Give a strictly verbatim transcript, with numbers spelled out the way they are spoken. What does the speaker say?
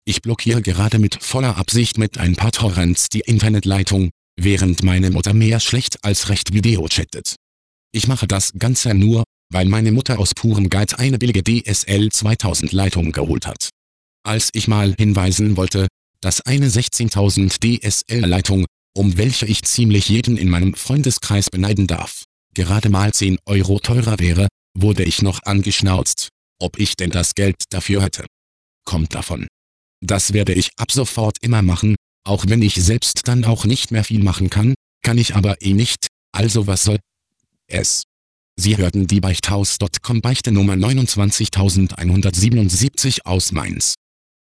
Ich blockiere gerade mit voller Absicht mit ein paar Torrents die Internetleitung, während meine Mutter mehr schlecht als recht Video chattet. Ich mache das Ganze nur, weil meine Mutter aus purem Geiz eine billige D S L zweitausend Leitung geholt hat. Als ich mal hinweisen wollte, dass eine sechzehntausend D S L-Leitung, um welche ich ziemlich jeden in meinem Freundeskreis beneiden darf, gerade mal zehn Euro teurer wäre, wurde ich noch angeschnauzt, ob ich denn das Geld dafür hätte. Kommt davon. Das werde ich ab sofort immer machen, auch wenn ich selbst dann auch nicht mehr viel machen kann, kann ich aber eh nicht, also was soll es? Sie hörten die Beichthaus Punkt com Beichte Nummer neunundzwanzigtausendzweihundertsiebenundsiebzig aus Mainz.